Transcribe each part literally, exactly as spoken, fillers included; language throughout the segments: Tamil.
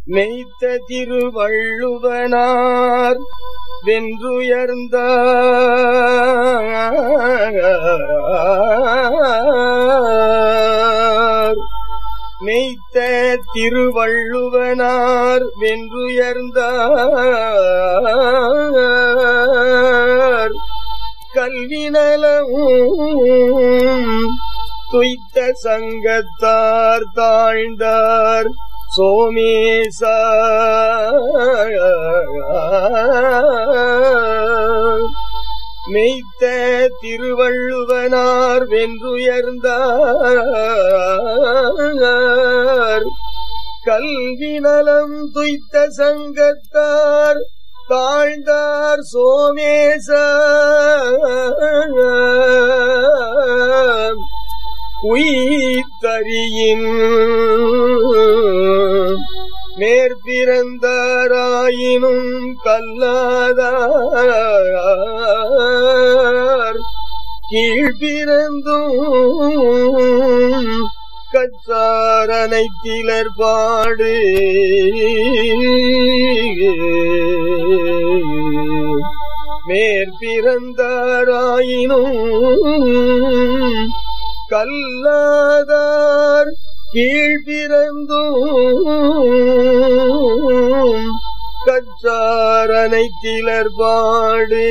மெய்த்த திருவள்ளுவனார் வென்றுயர்ந்த மெய்த்த திருவள்ளுவனார் வென்றுயர்ந்தார் கல்விநலமும் துய்த்த சங்கத்தார் தாழ்ந்தார் சோமேசா மெய்த்த திருவள்ளுவனார் வென்றுயர்ந்தார் கல்விநலம் துய்த்த சங்கத்தார் தாழ்ந்தார் சோமேசா உயிர்த்தறியின் மேற்பிறந்தாராயினும் கல்லாதார் கீழ்பிறந்தும் கற்றாரனைத்திலர் பாடு மேற்பிறந்தாராயினும் கல்லாதார் கீழ்பிறந்தும் கற்றாரனைத்திலர் பாடு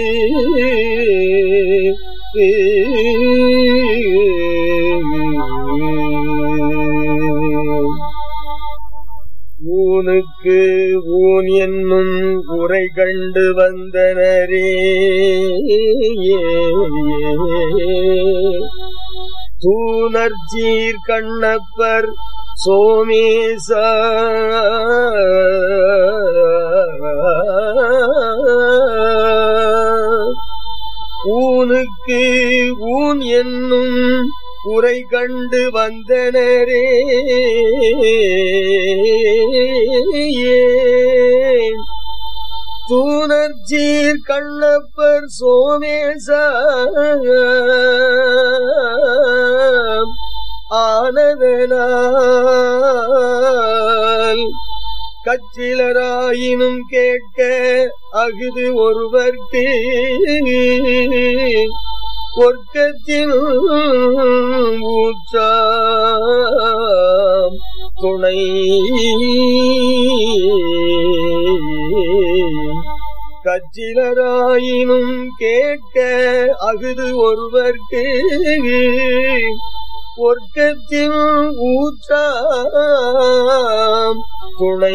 ஊனுக்கு ஊன் என்னும் உரை கண்டு வந்தனரே தூணர்சீர் கண்ணப்பர் சோமேசா ஊனுக்கு ஊன் என்னும் உரை கண்டு வந்தனரே தூணர்சீர் கண்ணப்பர் சோமேசா ஆனதனால் கச்சிலராயினும் கேட்க அகுது ஒருவர்க்கு ஒர்க்கத்தின் ஊற்றாம் துணை கச்சிலராயினும் கேட்க அகுது ஒருவர்க்கு ஒர்க்கத்தின் ஊற்றாம் துணை